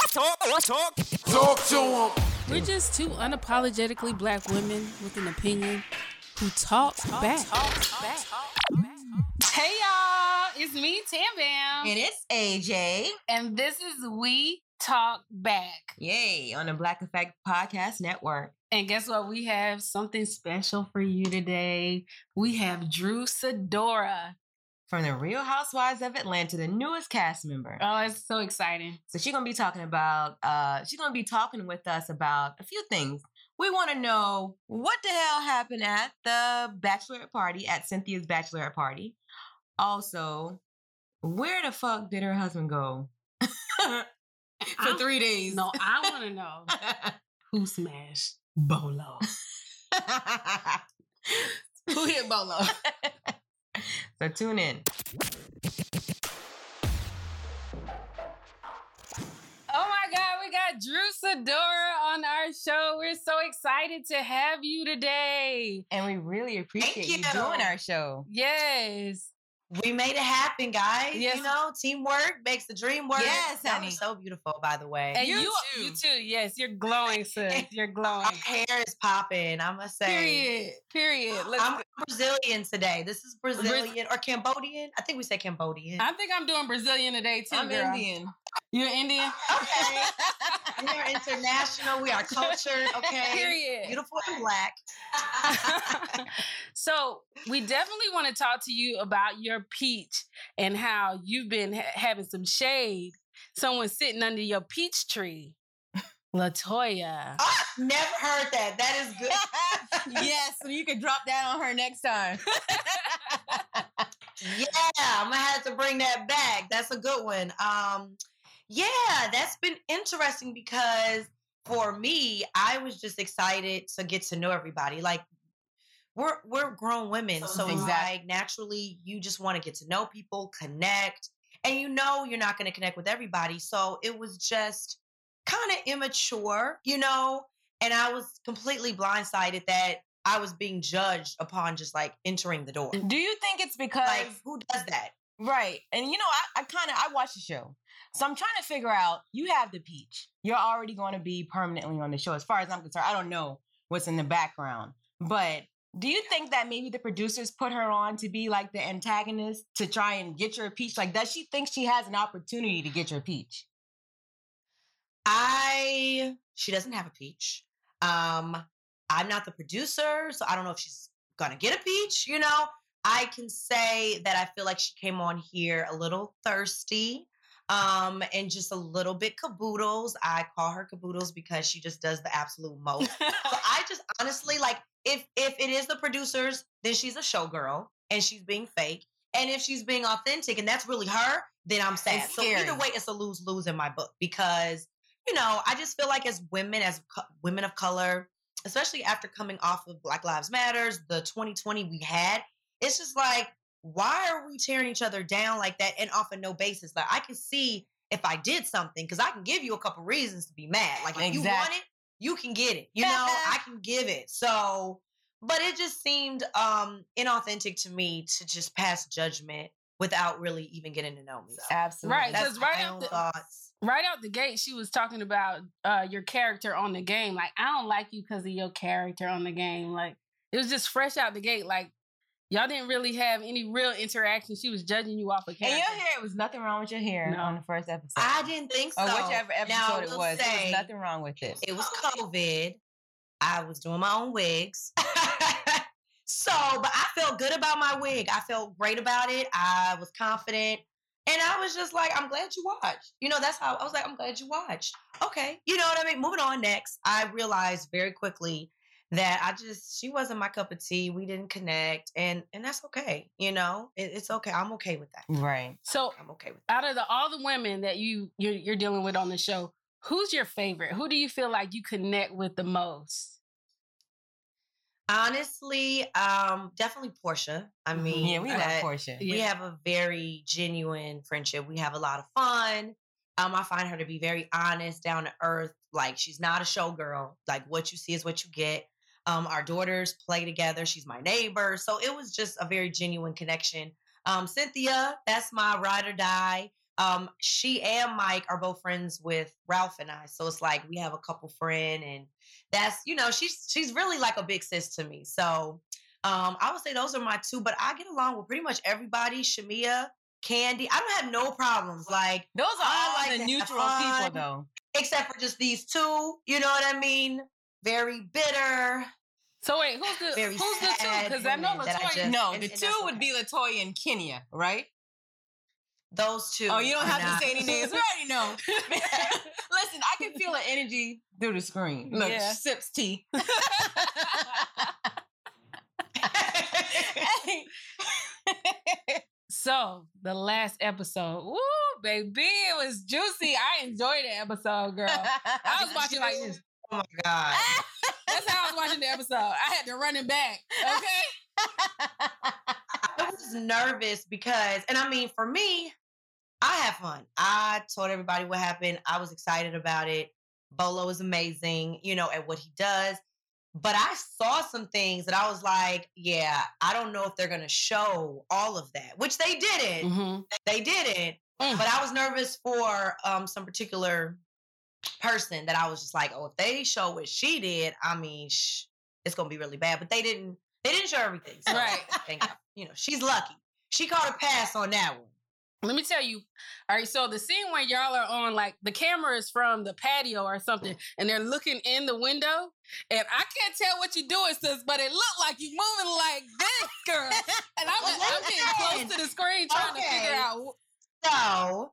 Talk to him. We're just two unapologetically black women with an opinion who talk back. Hey y'all, it's me, Tam Bam. And it's AJ. And this is We Talk Back. Yay, on the Black Effect Podcast Network. And guess what? We have something special for you today. We have Drew Sidora. From the Real Housewives of Atlanta, the newest cast member. Oh, it's so exciting. So she's going to be talking with us about a few things. We want to know what the hell happened at the bachelorette party, at Cynthia's bachelorette party. Also, where the fuck did her husband go for 3 days? No, I want to know who smashed Bolo. Who hit Bolo? So tune in. Oh my God, we got Drew Sidora on our show. We're so excited to have you today. And we really appreciate you Thank you. doing our show. Yes. We made it happen, guys. Yes. You know, teamwork makes the dream work. Yes, that honey. was so beautiful, by the way. And You you too. too. Yes, you're glowing, sis. You're glowing. Our hair is popping, I must say. Period. I'm Brazilian today. This is Brazilian or Cambodian. I think we say Cambodian. I think I'm doing Brazilian today too, I'm girl. Indian. You're Indian? Okay. We are international. We are cultured. Okay. Period. Beautiful and black. So we definitely want to talk to you about your peach and how you've been having some shade. Someone sitting under your peach tree. LaToya. Oh, never heard that. That is good. Yes, so you can drop that on her next time. Yeah, I'm gonna have to bring that back. That's a good one. Yeah, that's been interesting because for me, I was just excited to get to know everybody. Like we're grown women, so it's like naturally you just want to get to know people, connect, and you know you're not going to connect with everybody. So it was just kind of immature, you know, and I was completely blindsided that I was being judged upon just like entering the door. Do you think it's because... Like, who does that? Right. And you know, I watched the show. So I'm trying to figure out, you have the peach. You're already going to be permanently on the show. As far as I'm concerned, I don't know what's in the background. But do you think that maybe the producers put her on to be like the antagonist to try and get your peach? Like, does she think she has an opportunity to get your peach? She doesn't have a peach. I'm not the producer, so I don't know if she's gonna get a peach, you know? I can say that I feel like she came on here a little thirsty, and just a little bit caboodles. I call her caboodles because she just does the absolute most. So I just honestly, like, if it is the producers, then she's a showgirl and she's being fake. And if she's being authentic and that's really her, then I'm sad. It's So scary. either way, it's a lose-lose in my book because, you know, I just feel like as women, women of color, especially after coming off of Black Lives Matters, the 2020 we had, it's just like, why are we tearing each other down like that and off of no basis? Like, I can see if I did something, because I can give you a couple reasons to be mad. Like, if you want it, you can get it. You know, I can give it. So, but it just seemed inauthentic to me to just pass judgment without really even getting to know me. So, Absolutely. Right, that's because right my out own the thoughts. right out the gate, she was talking about your character on the game. Like, I don't like you because of your character on the game. Like, it was just fresh out the gate. Like, y'all didn't really have any real interaction. She was judging you off of character. And your hair, it was nothing wrong with your hair on the first episode. I didn't think so. Or whichever Now, I episode it will was. There say, was nothing wrong with it. It was COVID. I was doing my own wigs. So, but I felt good about my wig. I felt great about it. I was confident. And I was just like, I'm glad you watched. You know, that's how I was like, I'm glad you watched. Okay. You know what I mean? Moving on next. I realized very quickly that she wasn't my cup of tea. We didn't connect. And that's okay. You know, it's okay. I'm okay with that. Right. So I'm okay with that. out of all the women that you're dealing with on the show, who's your favorite? Who do you feel like you connect with the most? Honestly, definitely Portia. I mean, Yeah, we love Portia. We have a very genuine friendship. We have a lot of fun. I find her to be very honest, down to earth. Like, she's not a showgirl. Like, what you see is what you get. Our daughters play together. She's my neighbor. So it was just a very genuine connection. Cynthia, that's my ride or die. She and Mike are both friends with Ralph and I. So it's like we have a couple friend, and that's, she's really like a big sis to me. So I would say those are my two, but I get along with pretty much everybody. Shamia, Candy. I don't have no problems. Like, Those are all I like the to have neutral fun. people, though. Except for just these two, you know what I mean? Very bitter. So wait, who's the Very two? sad Because I know women that I Latoya. just- No, and the that's two would okay. be Latoya and Kenya, right? Those two. Oh, you don't are have not- to say any names. We already know. Listen, I can feel the energy through the screen. Look, Yeah. sips tea. So the last episode, woo, baby, it was juicy. I enjoyed the episode, girl. I was watching like this. Oh my God. That's how I was watching the episode. I had to run it back. Okay. I was nervous because, and I mean, for me, I have fun. I told everybody what happened. I was excited about it. Bolo is amazing, at what he does. But I saw some things that I was like, yeah, I don't know if they're going to show all of that, which they didn't. Mm-hmm. They didn't. Mm. But I was nervous for some particular person that I was just like, oh, if they show what she did, I mean, it's going to be really bad. But they didn't show everything. So, Right. thank God. She's lucky. She caught a pass on that one. Let me tell you. All right, so the scene where y'all are on, like, the camera is from the patio or something, and they're looking in the window, and I can't tell what you're doing, sis, but it looked like you moving like this, girl. And I'm getting close to the screen trying to figure out. So,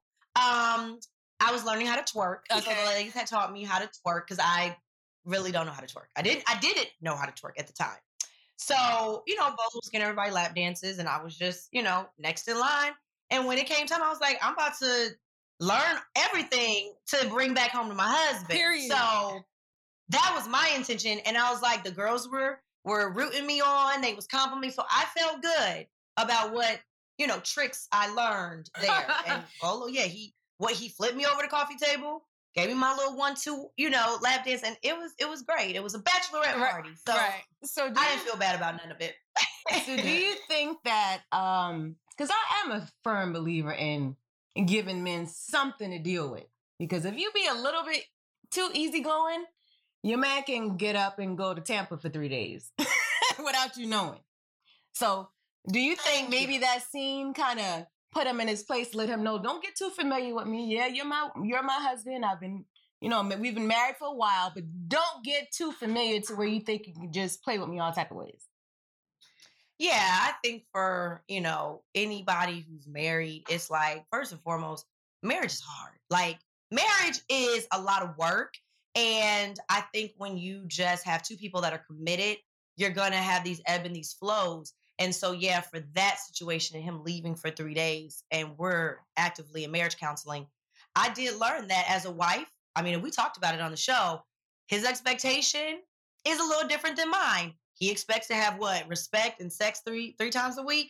I was learning how to twerk. So Okay. the ladies had taught me how to twerk because I really don't know how to twerk. I didn't know how to twerk at the time. So, Bo was getting everybody lap dances, and I was just, next in line. And when it came time, I was like, I'm about to learn everything to bring back home to my husband. Period. So that was my intention. And I was like, the girls were rooting me on. They was complimenting. So I felt good about what, tricks I learned there. And Bolo, yeah, he flipped me over the coffee table, gave me my little 1-2, lap dance. And it was great. It was a bachelorette party. So Right. So I didn't feel bad about none of it. So do you think that because I am a firm believer in giving men something to deal with, because if you be a little bit too easygoing, your man can get up and go to Tampa for 3 days without you knowing. So do you think maybe that scene kind of put him in his place, let him know, don't get too familiar with me. Yeah, you're my husband. I've been, we've been married for a while, but don't get too familiar to where you think you can just play with me all type of ways. Yeah, I think for, anybody who's married, it's like, first and foremost, marriage is hard. Like, marriage is a lot of work. And I think when you just have two people that are committed, you're going to have these ebb and these flows. And so, yeah, for that situation and him leaving for 3 days, and we're actively in marriage counseling, I did learn that as a wife. I mean, we talked about it on the show. His expectation is a little different than mine. He expects to have respect and sex three times a week.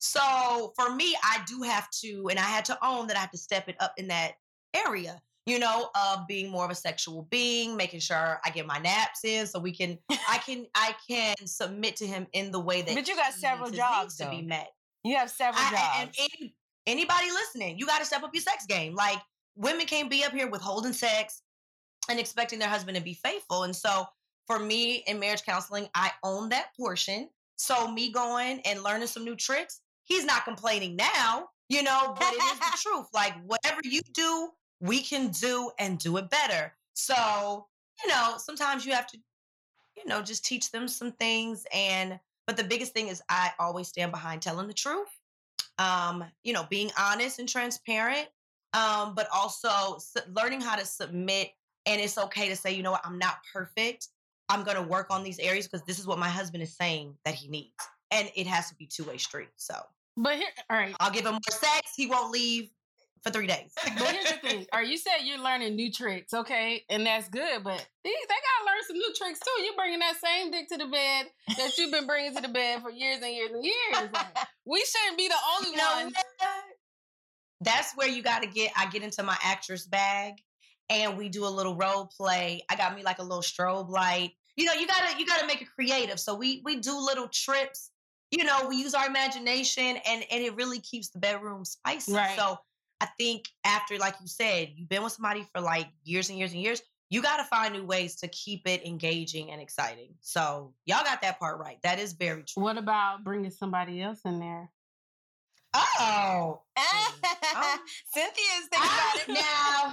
So for me, I do have to, and I had to own that I have to step it up in that area, of being more of a sexual being, making sure I get my naps in so I can submit to him in the way that. But you got he several needs his jobs needs to be though. met. You have several jobs. And anybody listening, you got to step up your sex game. Like, women can't be up here withholding sex and expecting their husband to be faithful. And so for me in marriage counseling, I own that portion. So me going and learning some new tricks, he's not complaining now, but it is the truth. Like, whatever you do, we can do and do it better. So, sometimes you have to, just teach them some things. But the biggest thing is I always stand behind telling the truth, being honest and transparent, but also learning how to submit. And it's okay to say, I'm not perfect. I'm going to work on these areas because this is what my husband is saying that he needs. And it has to be two-way street. So, But here, all right. I'll give him more sex. He won't leave for 3 days. But here's the thing. All right, you said you're learning new tricks, okay? And that's good, but they got to learn some new tricks too. You're bringing that same dick to the bed that you've been bringing to the bed for years and years and years. Like, we shouldn't be the only ones. That's where I get into my actress bag and we do a little role play. I got me like a little strobe light. You gotta make it creative. So we do little trips. We use our imagination and it really keeps the bedroom spicy. Right. So I think after, like you said, you've been with somebody for like years and years and years, you got to find new ways to keep it engaging and exciting. So y'all got that part right. That is very true. What about bringing somebody else in there? Oh. Cynthia's thinking about it now.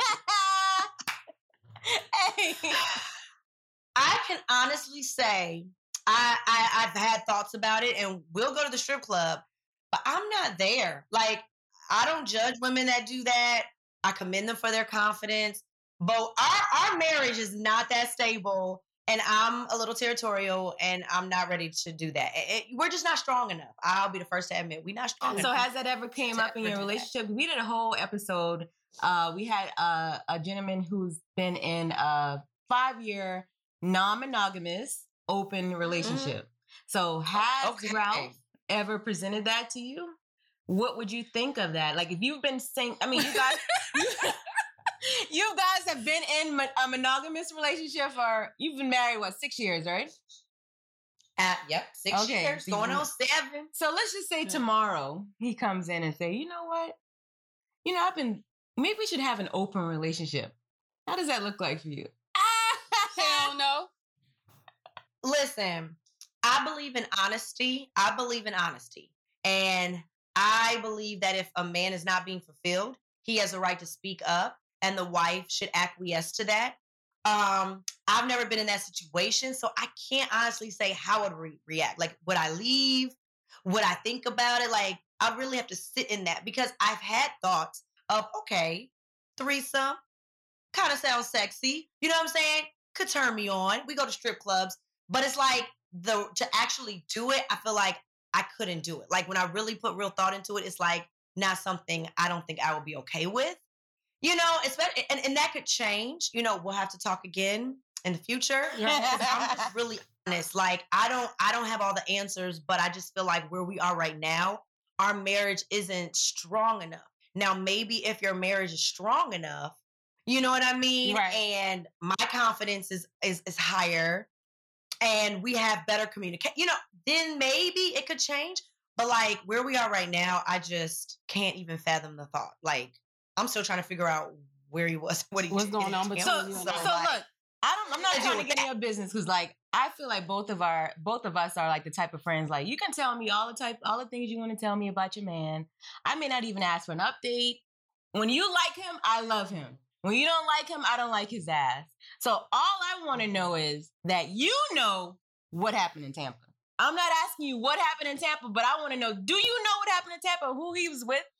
Hey. I can honestly say I've had thoughts about it, and we'll go to the strip club, but I'm not there. Like, I don't judge women that do that. I commend them for their confidence. But our marriage is not that stable, and I'm a little territorial, and I'm not ready to do that. We're just not strong enough. I'll be the first to admit we're not strong So enough. has that ever came up in your relationship? We did a whole episode. We had a gentleman who's been in a 5-year non-monogamous open relationship. So has Ralph ever presented that to you? What would you think of that? Like, if you've been saying, I mean, you guys, you guys have been in a monogamous relationship for, you've been married, what, 6 years, right? Yep, 6 years, going on 7. So let's just say tomorrow he comes in and say, you know what? You know, maybe we should have an open relationship. How does that look like for you? Hell no. Listen, I believe in honesty. And I believe that if a man is not being fulfilled, he has a right to speak up, and the wife should acquiesce to that. I've never been in that situation, so I can't honestly say how I would react. Like, would I leave? Would I think about it? Like, I really have to sit in that, because I've had thoughts of, okay, threesome, kind of sounds sexy. You know what I'm saying? Could turn me on. We go to strip clubs, but it's like to actually do it, I feel like I couldn't do it. Like, when I really put real thought into it, it's like not something I don't think I would be okay with. You know, and that could change. You know, we'll have to talk again in the future. I'm just really honest. Like, I don't have all the answers, but I just feel like where we are right now, our marriage isn't strong enough. Now, maybe if your marriage is strong enough, you know what I mean? Right. And my confidence is higher, and we have better communication, you know, then maybe it could change. But like, where we are right now, I just can't even fathom the thought. Like, I'm still trying to figure out where he was, what's going on between you and So I. look, I'm not trying to get in your business, because like, I feel like both of us are like the type of friends, like, you can tell me all the things you want to tell me about your man. I may not even ask for an update. When you like him, I love him. When you don't like him, I don't like his ass. So all I want to know is that you know what happened in Tampa. I'm not asking you what happened in Tampa, but I want to know, do you know what happened in Tampa? Who he was with?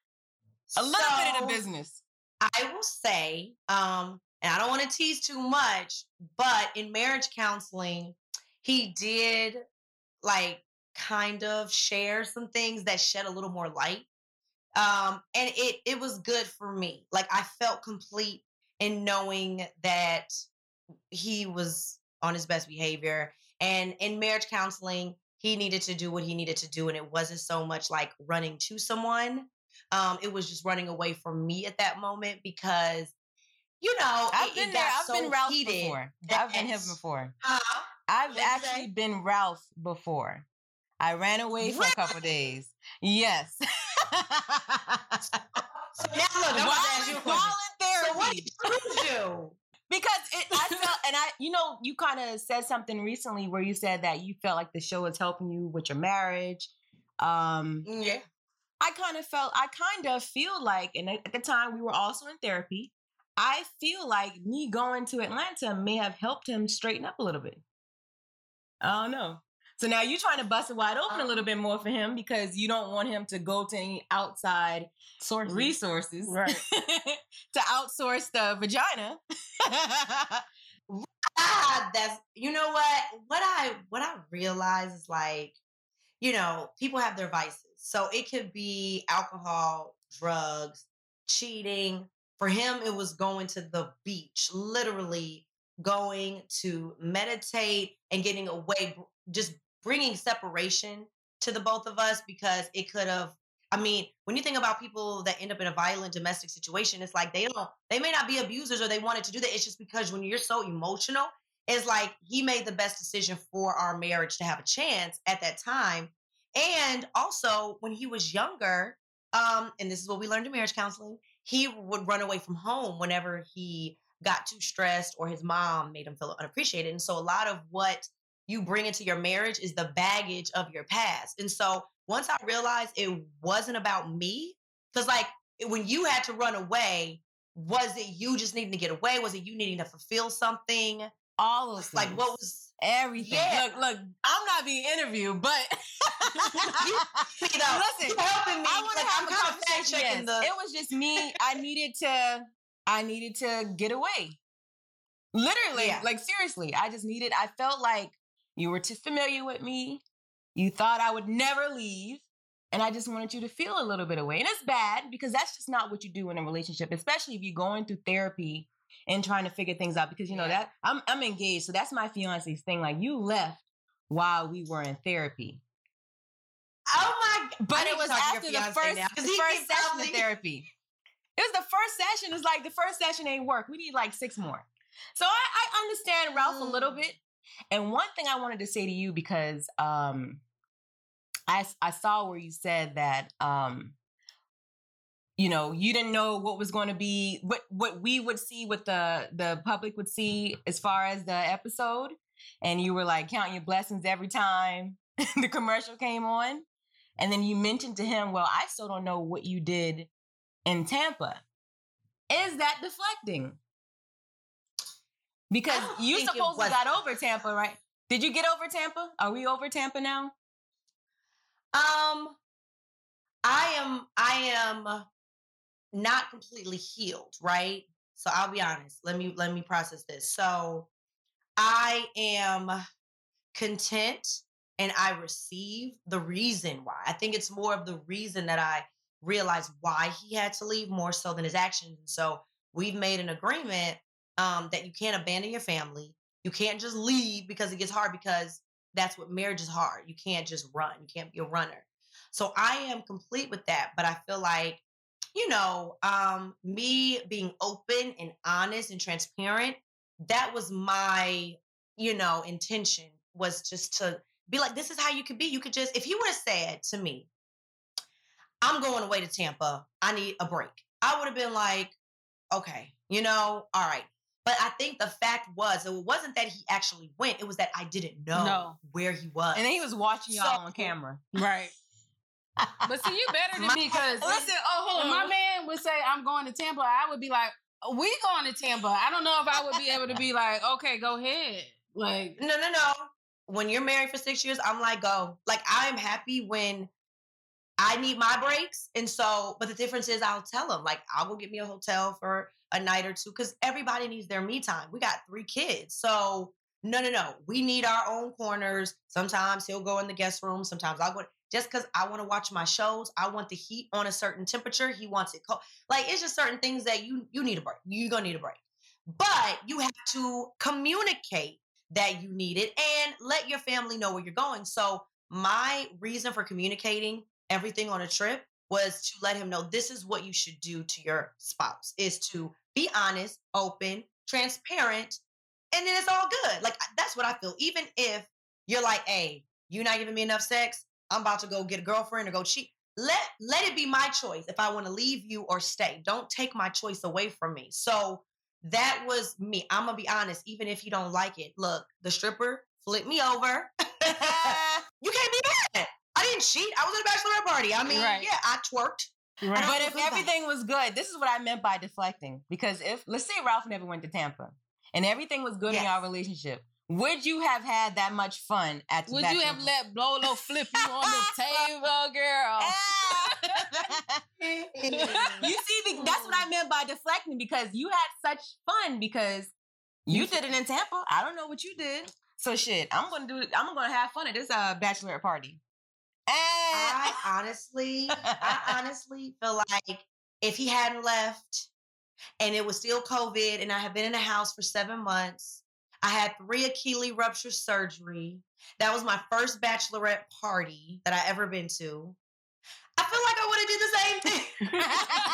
A little bit of the business. I will say, and I don't want to tease too much, but in marriage counseling, he did like kind of share some things that shed a little more light. And it was good for me. Like, I felt complete in knowing that he was on his best behavior. And in marriage counseling, he needed to do what he needed to do. And it wasn't so much like running to someone. It was just running away from me at that moment, because, you know, I've been there. I've been Ralph before. I've been him before. I've actually been Ralph before. I ran away for a couple days. Yes. So now look, I'm gonna ask you a question. Voluntary. So what did you do? Because I felt, and you kind of said something recently where you said that you felt like the show is helping you with your marriage. Yeah. I kind of feel like, and at the time we were also in therapy, I feel like me going to Atlanta may have helped him straighten up a little bit. I don't know. So now you're trying to bust it wide open a little bit more for him, because you don't want him to go to any outside resources, Right. to outsource the vagina. That's, you know what I realize is, like, you know, people have their vices. So it could be alcohol, drugs, cheating. For him, it was going to the beach, literally going to meditate and getting away, just bringing separation to the both of us, because it could have, I mean, when you think about people that end up in a violent domestic situation, it's like they may not be abusers or they wanted to do that. It's just because when you're so emotional, it's like he made the best decision for our marriage to have a chance at that time. And also, when he was younger, and this is what we learned in marriage counseling, he would run away from home whenever he got too stressed or his mom made him feel unappreciated. And so a lot of what you bring into your marriage is the baggage of your past. And so once I realized it wasn't about me, because like when you had to run away, was it you just needing to get away? Was it you needing to fulfill something? All those Like things. what was Everything. Yeah. Look, I'm not being interviewed, but listen, listen, you helping me. I want to Like, have I'm a kind of conversation. fact checking Yes. It was just me. I needed to get away. Literally, Yeah. like seriously, I felt like you were too familiar with me. You thought I would never leave. And I just wanted you to feel a little bit away. And it's bad because that's just not what you do in a relationship, especially if you're going through therapy and trying to figure things out. Because you know that I'm engaged, so that's my fiance's thing. Like you left while we were in therapy. Oh my! But it was after the first session of therapy. It was the first session. It's like the first session ain't work. We need like 6 more. So I understand Ralph a little bit. And one thing I wanted to say to you because I saw where you said that you know, you didn't know what was going to be, what we would see, what the public would see as far as the episode. And you were like counting your blessings every time the commercial came on. And then you mentioned to him, well, I still don't know what you did in Tampa. Is that deflecting? Because you supposedly got over Tampa, right? Did you get over Tampa? Are we over Tampa now? I am not completely healed, right? So I'll be honest. Let me process this. So I am content and I receive the reason why. I think it's more of the reason that I realized why he had to leave more so than his actions. So we've made an agreement that you can't abandon your family. You can't just leave because it gets hard, because that's what marriage is hard. You can't just run. You can't be a runner. So I am complete with that. But I feel like, you know, me being open and honest and transparent, that was my, you know, intention, was just to be like, this is how you could be. You could just, if he would have said to me, I'm going away to Tampa, I need a break, I would have been like, okay, you know, all right. But I think the fact was, it wasn't that he actually went. It was that I didn't know where he was. And then he was watching y'all on camera. Right. But see, you better than me because listen, hold on. my man would say, I'm going to Tampa, I would be like, we going to Tampa. I don't know if I would be able to be like, okay, go ahead. Like, no. When you're married for 6 years, I'm like, go. Like, I'm happy when I need my breaks. And so, but the difference is I'll tell him, like, I'll go get me a hotel for a night or two, because everybody needs their me time. We got 3 kids. So no. We need our own corners. Sometimes he'll go in the guest room. Sometimes I'll go, just because I want to watch my shows. I want the heat on a certain temperature. He wants it cold. Like, it's just certain things that you need a break. You're going to need a break. But you have to communicate that you need it and let your family know where you're going. So my reason for communicating everything on a trip was to let him know this is what you should do to your spouse, is to be honest, open, transparent, and then it's all good. Like, that's what I feel. Even if you're like, hey, you're not giving me enough sex, I'm about to go get a girlfriend or go cheat. Let it be my choice if I want to leave you or stay. Don't take my choice away from me. So that was me. I'm going to be honest, even if you don't like it. Look, the stripper flipped me over. You can't be mad. I didn't cheat. I was at a bachelorette party. I mean, yeah, I twerked. right. But if everything was good, this is what I meant by deflecting. Because if, let's say Ralph never went to Tampa and everything was good in our relationship, would you have had that much fun at the Would you have let Blolo flip you on the table, girl? You see, that's what I meant by deflecting, because you had such fun because you did it in Tampa. I don't know what you did. So shit, I'm gonna have fun at this bachelorette party. I honestly feel like if he hadn't left and it was still COVID and I had been in the house for 7 months, I had 3 Achilles rupture surgery. That was my first bachelorette party that I ever been to. I feel like I would have did the same thing.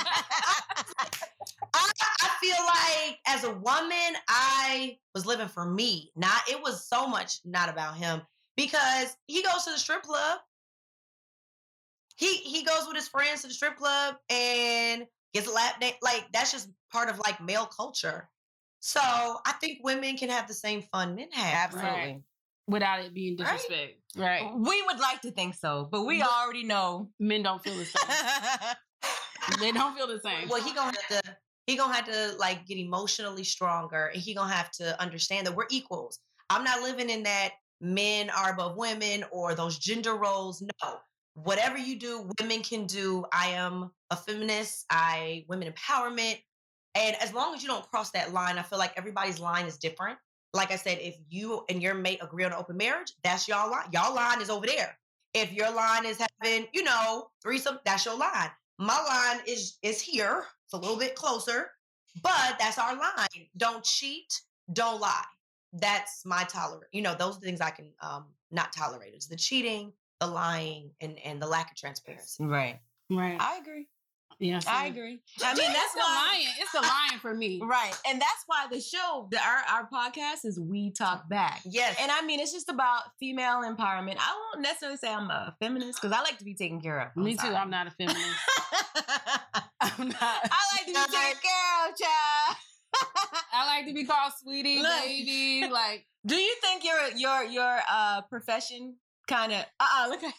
I feel like as a woman, I was living for me. It was so much not about him, because he goes to the strip club. He goes with his friends to the strip club and gets a lap dance. Like, that's just part of like male culture. So I think women can have the same fun men have. Absolutely. Right. Without it being Right? disrespect. Right. We would like to think so, but we already know. Men don't feel the same. They don't feel the same. Well, he gonna have to like get emotionally stronger, and he gonna have to understand that we're equals. I'm not living in that men are above women or those gender roles. No, whatever you do, women can do. I am a feminist. Women empowerment, and as long as you don't cross that line, I feel like everybody's line is different. Like I said, if you and your mate agree on an open marriage, that's y'all line. Y'all line is over there. If your line is having, threesome, that's your line. My line is here. It's a little bit closer, but that's our line. Don't cheat. Don't lie. That's my tolerance. Those are the things I can not tolerate. It's the cheating, the lying, and the lack of transparency. Right. Right. I agree. Yes. I agree. I mean, that's It's the lion. It's the lion for me. Right. And that's why the show, our podcast is We Talk Back. Yes. And I mean, it's just about female empowerment. I won't necessarily say I'm a feminist because I like to be taken care of. Me too. I'm not a feminist. I'm not. I like to be taken care of, child. I like to be called sweetie, Look. baby. Like, Do you think your profession kind of look at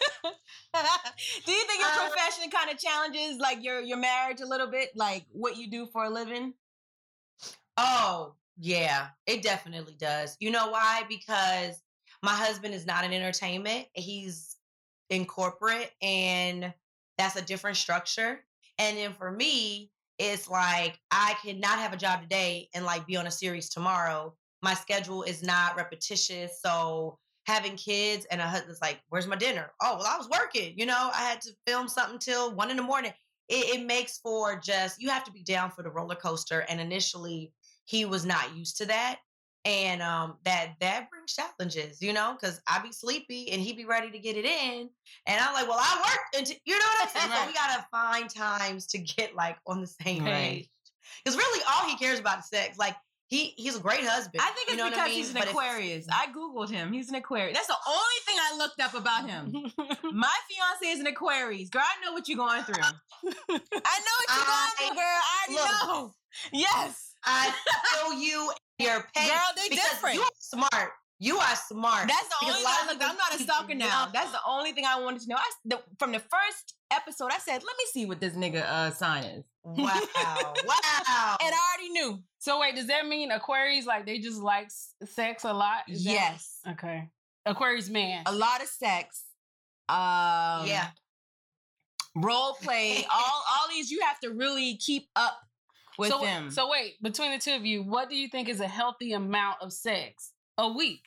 do you think your profession kind of challenges like your marriage a little bit, like what you do for a living? Oh, yeah, it definitely does. You know why? Because my husband is not in entertainment. He's in corporate, and that's a different structure. And then for me, it's like I cannot have a job today and like be on a series tomorrow. My schedule is not repetitious. So having kids and a husband's like, where's my dinner? Oh, well, I was working. I had to film something till 1 a.m. It makes for just, you have to be down for the roller coaster. And initially, he was not used to that. And that brings challenges, because I be sleepy and he be ready to get it in. And I'm like, well, I work. You know what I'm saying? So we got to find times to get like on the same page. Because really all he cares about is sex. Like, he's a great husband. I think it's because he's an Aquarius. I Googled him. He's an Aquarius. That's the only thing I looked up about him. My fiance is an Aquarius. Girl, I know what you're going through. I know what you're going through, girl. I already know. Yes. I feel you. Your pain. Girl, they're different. You are smart. You are smart. That's the only thing I looked up. I'm not a stalker now. That's the only thing I wanted to know. From the first episode, I said, let me see what this nigga sign is. Wow. Wow. And I already knew. so wait, does that mean Aquarius, like, they just like sex a lot? Is that- Yes. Okay. Aquarius man. A lot of sex. Yeah. Role play. all these, you have to really keep up with them. So wait, between the two of you, what do you think is a healthy amount of sex a week?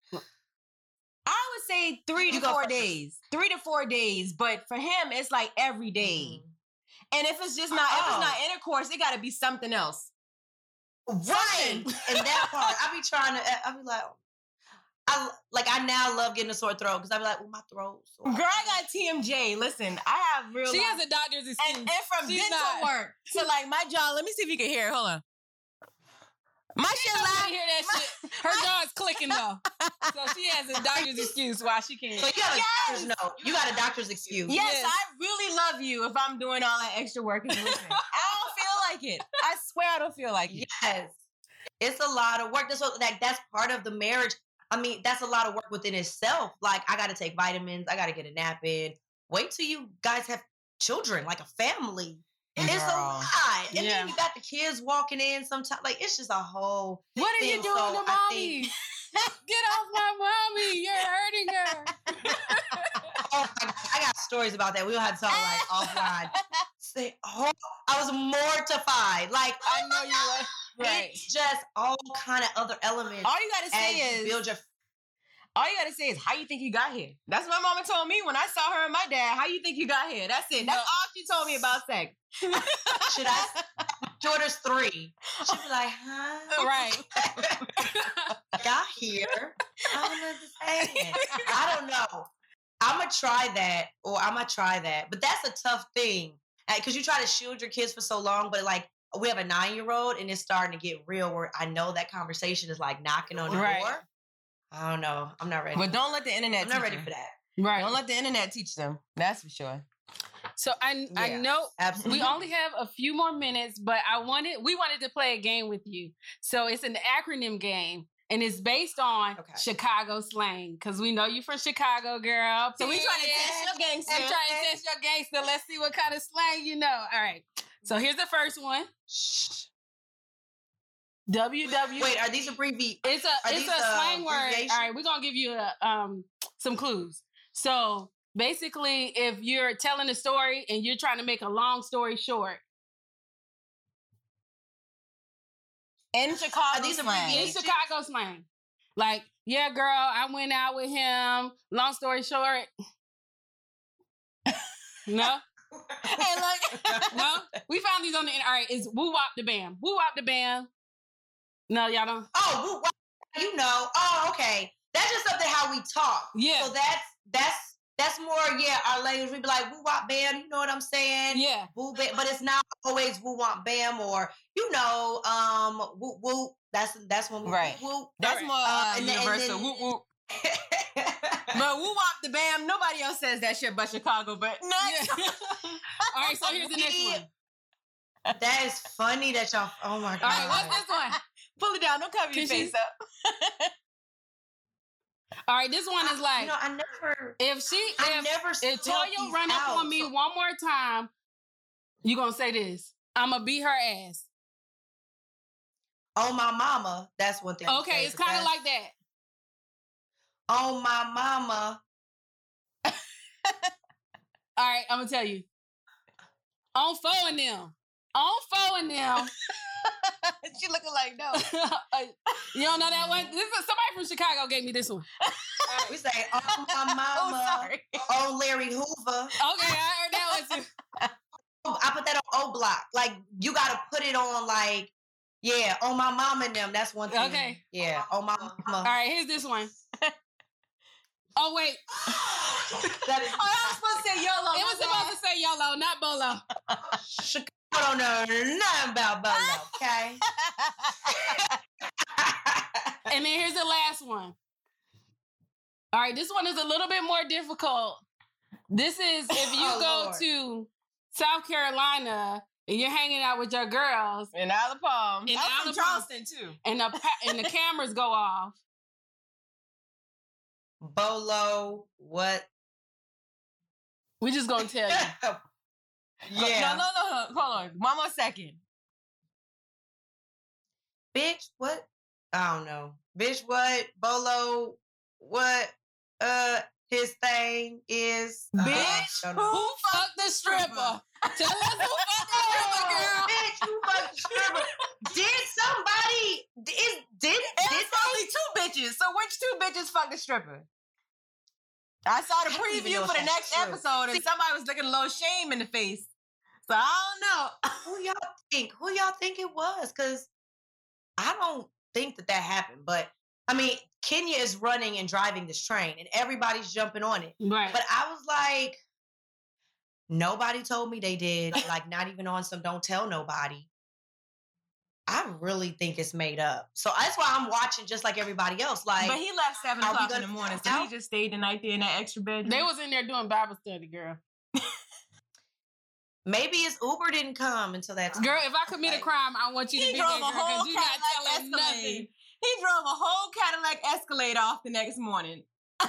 I would say 3 to You go 4 first. days. 3 to 4 days. But for him, it's like every day. And if it's just not, if it's not intercourse, it got to be something else. Right. And that part, I be like, I now love getting a sore throat because I be like, well, my throat's sore. Girl, I got TMJ. Listen, I have real. She has a doctor's excuse. and from She's dental not. work. So like my jaw. Let me see if you can hear it. Hold on. My shit I loud. hear that shit. Her jaw's clicking though. So she has a doctor's excuse why she can't. So you got a doctor's note. You got a doctor's excuse. Yes, Yes. I really love you if I'm doing all that extra work. And listen, I don't feel like it. I swear I don't feel like it. Yes. It's a lot of work. That's part of the marriage. I mean, that's a lot of work within itself. Like, I got to take vitamins. I got to get a nap in. Wait till you guys have children, like a family. It's a Girl. lot. And Yeah. then you got the kids walking in sometimes. Like, it's just a whole What are you thing. doing So to I mommy? think- Get off my mommy. You're hurting her. Oh my God, I got stories about that. We'll have to talk like offline. I was mortified. Like, I know you were. Right. it's just all kind of other elements. All you gotta say as you is build your. all you gotta say is how you think you got here. That's what my mama told me when I saw her and my dad. How you think you got here? That's it. That's No. all she told me about sex. Should I? My daughter's 3. She'd be like, huh? Right. Got here. I don't understand. I don't know. I'm gonna try that, but that's a tough thing because you try to shield your kids for so long. But like, we have a 9-year-old, and it's starting to get real. Where I know that conversation is like knocking on the Right. door. I don't know. I'm not ready. But don't let the internet. I'm not teach ready you. for that. Right. Don't let the internet teach them. That's for sure. So I Yeah, know absolutely. we only have a few more minutes, but we wanted to play a game with you. So it's an acronym game, and it's based on Chicago slang because we know you from Chicago, girl. So we trying to test your gangster. I'm trying to test your gangster. Let's see what kind of slang you know. All right. So here's the first one. WW. Wait, are these abbreviations? It's a slang word. All right, we're gonna give you some clues. So basically, if you're telling a story and you're trying to make a long story short, in Chicago these slang. in Chicago slang, like, yeah, girl, I went out with him. Long story short, no. Hey, look. No, we found these on the internet. All right, it's woo wop the bam. Woo wop the bam. No, y'all don't. Oh, you know. Oh, okay. That's just something how we talk. Yeah. So that's more. Yeah, our language. We be like woo wop bam. You know what I'm saying? Yeah. Woo bam, but it's not always woo wop bam or woo woo. That's when we Right. woo. That's more universal. then- Whoop whoop. But woo wop the bam. Nobody else says that shit but Chicago. But next. Yeah. All right, so here's the next one. That is funny that y'all. Oh my god. All right, what's this one? Pull it down. Don't cover your Can she- face up. All right, this one is like, I never. if Toya run up on me one more time, you gonna say this. I'ma beat her ass. Oh my mama. That's one thing. Okay, it's kind of like that. Oh my mama. All right, I'm gonna tell you. On phone them. On phone them. She looking like no. You don't know that one? This is somebody from Chicago gave me this one. We say, oh my mama. Oh, sorry. Oh Larry Hoover. Okay, I heard that one too. I put that on O Block. Like you gotta put it on like, yeah, on my mama and them. That's one thing. Okay. Yeah, on my mama. All right, here's this one. Oh wait, That is, Oh, I was supposed to say YOLO. it was supposed to say YOLO, not Bolo. I don't know nothing about Bolo, okay? And then here's the last one. All right, this one is a little bit more difficult. This is if you Oh, go Lord. to South Carolina and you're hanging out with your girls, In Isle Palm. In I'm Isle from of Palm. Charleston too. and the cameras go off. Bolo, what? We just gonna tell you. Yeah. No. Hold on. One more second. Bitch, what? I don't know. Bitch, what? Bolo, what? His thing is. Bitch, don't know. Who fucked the stripper? Tell us who fucked the stripper, girl. Bitch, who fucked the stripper? Did somebody? Did It's only two bitches. So which two bitches fucked the stripper? I saw the I don't even know preview if for the that's next true. episode, and somebody was looking a little shame in the face. So I don't know. Who y'all think? Who y'all think it was? Because I don't think that happened. But I mean, Kenya is running and driving this train, and everybody's jumping on it. Right. But I was like, nobody told me they did. Like, not even on some don't tell nobody. I really think it's made up. So that's why I'm watching just like everybody else. Like, But he left 7 Are we o'clock in gonna the morning, so find he out? just stayed the night there in that extra bedroom. They was in there doing Bible study, girl. maybe his Uber didn't come until that time. Girl, if I commit a Like, crime, I want you to He be drove there, a girl, whole because you're not Cadillac telling nothing. Escalade. He drove a whole Cadillac Escalade off the next morning.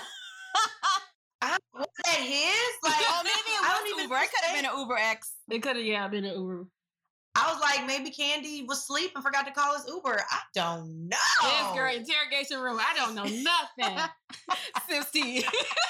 was that his? Like, Oh, maybe it I was don't even Uber. It could have been an Uber X. It could have, been an Uber. I was like, maybe Candy was asleep and forgot to call his Uber. I don't know. Yes, girl, interrogation room. I don't know nothing. 60.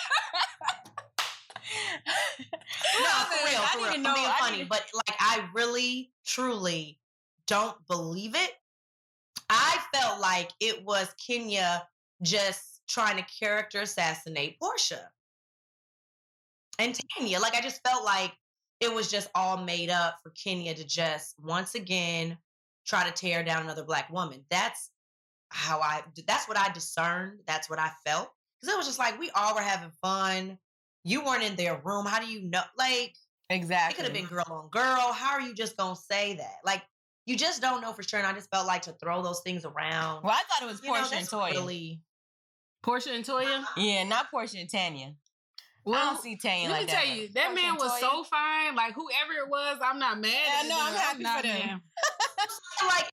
No, for real, I for didn't real. even I'm know- being I funny, didn't- but like, I really, truly don't believe it. I felt like it was Kenya just trying to character assassinate Portia and Tanya. Like, I just felt like it was just all made up for Kenya to just once again try to tear down another Black woman. That's what I discerned. That's what I felt. Because it was just like, we all were having fun. You weren't in their room. How do you know? Like, Exactly. it could have been girl on girl. How are you just going to say that? Like, you just don't know for sure. And I just felt like to throw those things around. Well, I thought it was You know, Portia and that's Toya. really. Portia and Toya? Yeah, not Portia and Tanya. I don't see Tane Let like me that. tell you, that man was so fine. Like whoever it was, I'm not mad. Yeah, at no, him. I'm happy not for them. mad. Like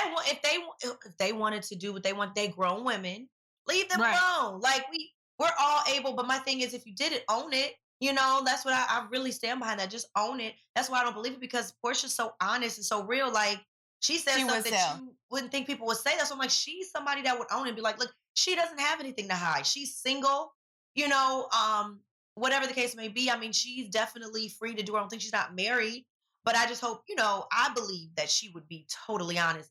if they wanted to do what they want, they grown women. Leave them Right. alone. Like we're all able. But my thing is, if you did it, own it. You know, that's what I really stand behind. That just own it. That's why I don't believe it, because Portia's so honest and so real. Like she said She would stuff that sell. you wouldn't think people would say. That's why I'm like, she's somebody that would own it and be like, look, she doesn't have anything to hide. She's single. You know, whatever the case may be. I mean, she's definitely free to do her own thing. She's not married, but I just hope, you know, I believe that she would be totally honest.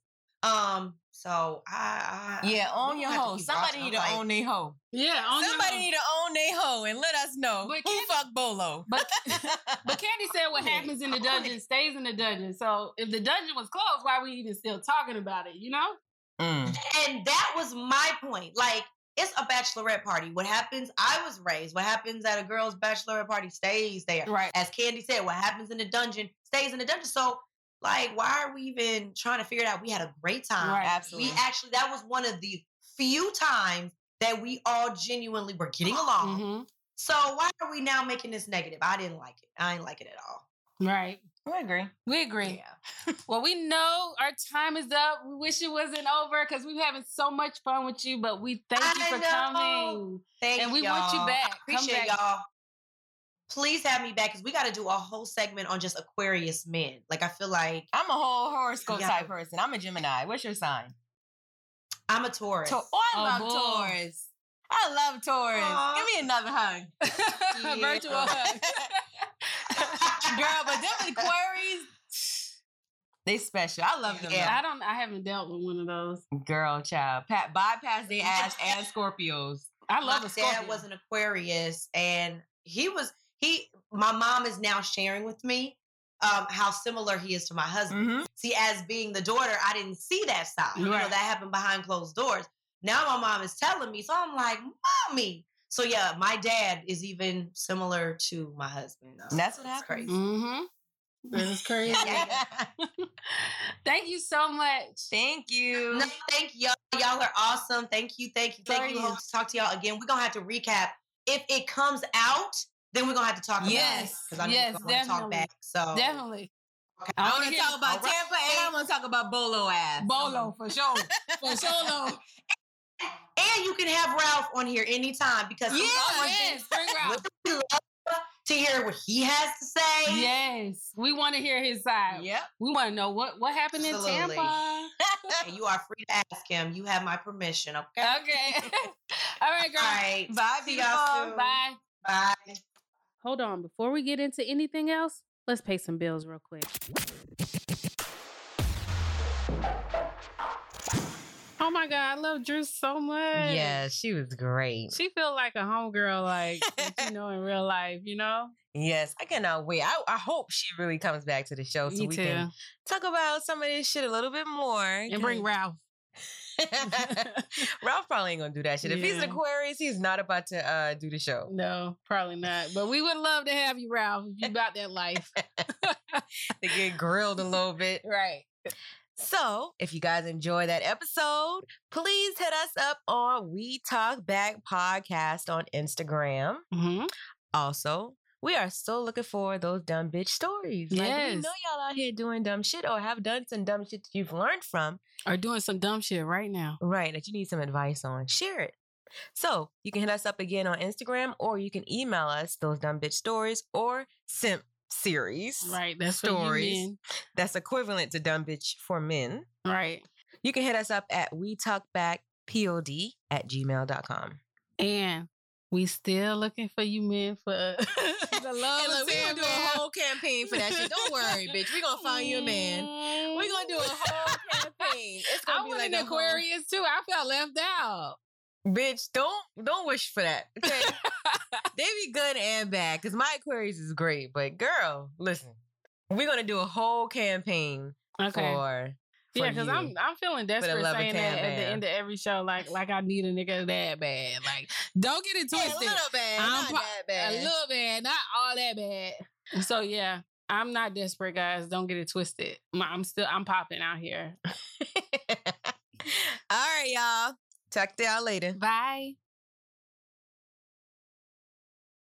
So Yeah, own we your gonna have to hoe. keep Somebody watching. need I'm to like, own their hoe. Yeah, on Somebody need to own their hoe and let us know But who Candy- fuck Bolo. But Candy said what happens in the dungeon stays in the dungeon. So if the dungeon was closed, why are we even still talking about it? You know? Mm. And that was my point. Like, it's a bachelorette party. What happens, I was raised, what happens at a girl's bachelorette party stays there. Right. As Candy said, what happens in the dungeon stays in the dungeon. So, like, why are we even trying to figure it out? We had a great time. Right. Absolutely. We actually, that was one of the few times that we all genuinely were getting along. Mhm. So why are we now making this negative? I didn't like it. I didn't like it at all. Right. I agree. We agree. Yeah. Well, we know our time is up. We wish it wasn't over because we're having so much fun with you, but we thank you I for know. coming. Thank And we y'all. want you back. I Come appreciate back. y'all. Please have me back, because we got to do a whole segment on just Aquarius men. Like, I feel like I'm a whole horoscope Yeah. type person. I'm a Gemini. What's your sign? I'm a Taurus. I Oh, love boy. Taurus. I love Taurus. Aw. Give me another hug. Virtual hug. Girl, but them Aquarius, they special. I love them. Yeah. I haven't dealt with one of those. though. Girl, child. Bypass their ass and Scorpios. I love My a Scorpio. dad was an Aquarius, and my mom is now sharing with me how similar he is to my husband. Mm-hmm. See, as being the daughter, I didn't see that side. You know, Right. that happened behind closed doors. Now my mom is telling me, so I'm like, mommy. So yeah, my dad is even similar to my husband. That's what It's happens. crazy. Mm-hmm. That is crazy. Thank you so much. Thank you. No, thank y'all. Y'all are awesome. Thank you. Glorious. Hope to talk to y'all again. We're gonna have to recap. If it comes out, then we're gonna have to talk about it. Yes. Because I know Yes, we're gonna talk definitely. back. So Definitely. okay. I wanna want to hear- talk about All right. Tampa and I want to talk about Bolo ass. Bolo, for sure. For sure. And you can have Ralph on here anytime, because Yeah, Yes, bring Ralph. we love to hear what he has to say. Yes. We want to hear his side. Yep. We want to know what happened in Absolutely. Tampa. And you are free to ask him. You have my permission, okay? Okay. All right, girl. All right. Bye, See beautiful. y'all soon. Bye. Bye. Hold on. Before we get into anything else, let's pay some bills real quick. Oh my God, I love Drew so much. Yeah, she was great. She feel like a homegirl, like that you know in real life, you know? Yes, I cannot wait. I hope she really comes back to the show so Me we too. can talk about some of this shit a little bit more. And bring Ralph. Ralph probably ain't gonna do that shit. If he's an Yeah. Aquarius, he's not about to do the show. No, probably not. But we would love to have you, Ralph, if you about that life. To get grilled a little bit. Right. So, if you guys enjoy that episode, please hit us up on We Talk Back Podcast on Instagram. Mm-hmm. Also, we are still looking for those dumb bitch stories. Like, we Yes. know y'all out here doing dumb shit or have done some dumb shit that you've learned from. Or doing some dumb shit right now. Right, that you need some advice on. Share it. So, you can hit us up again on Instagram, or you can email us those dumb bitch stories or simp series. Right. That's Stories. For you That's equivalent to dumb bitch for men. men. Right. You can hit us up at wetalkbackpod@gmail.com. And we still looking for you men for the love And of look, we're gonna do a Tampa. whole campaign for that shit. Don't worry, bitch. We're gonna find you a man. We're gonna do a whole campaign. It's I gonna be want like an a whole- Aquarius too. I felt left out. Bitch, don't wish for that. Okay. They be good and bad. Cause my Aquarius is great. But girl, listen. We're gonna do a whole campaign Okay. for Yeah, because you. I'm feeling desperate love of saying that at the Tam-Bam. end of every show, like I need a nigga that bad. Like, don't get it Yeah, a twisted. little bad, I'm not po- that bad. A little bad, not all that bad. So yeah, I'm not desperate, guys. Don't get it twisted. I'm popping out here. All right, y'all. Talk to y'all later. Bye.